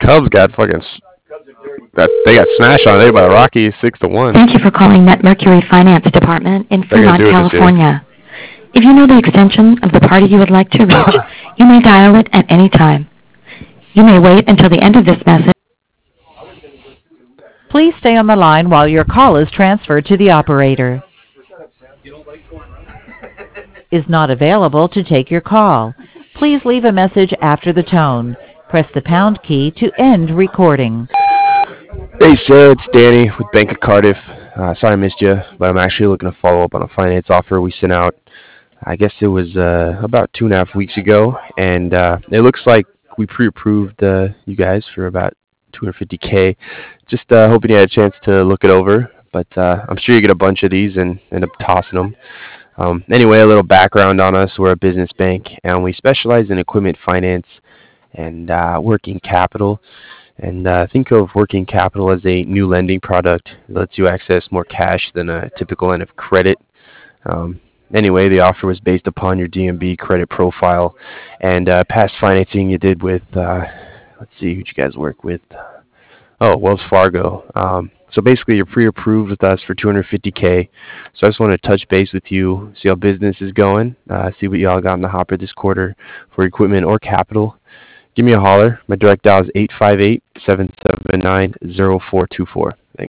Cubs got they got smashed on today by Rocky 6-1. Thank you for calling Net Mercury Finance Department in They're gonna Fremont, do it this year. California. If you know the extension of the party you would like to reach, you may dial it at any time. You may wait until the end of this message. Please stay on the line while your call is transferred to the operator. Is not available to take your call. Please leave a message after the tone. Press the pound key to end recording. Hey, Sarah, it's Danny with Bank of Cardiff. Sorry I missed you, but I'm actually looking to follow up on a finance offer we sent out. I guess it was about 2.5 weeks ago, and it looks like we pre-approved you guys for about 250K. Just hoping you had a chance to look it over, but I'm sure you get a bunch of these and end up tossing them. Anyway, a little background on us. We're a business bank, and we specialize in equipment finance and working capital. And think of working capital as a new lending product. It lets you access more cash than a typical line of credit. Anyway, the offer was based upon your DMB credit profile and past financing you did with, let's see, who'd you guys work with? Oh, Wells Fargo. So basically, you're pre-approved with us for 250K. So I just want to touch base with you, see how business is going, see what y'all got in the hopper this quarter for equipment or capital. Give me a holler. My direct dial is 858-779-0424. Thanks.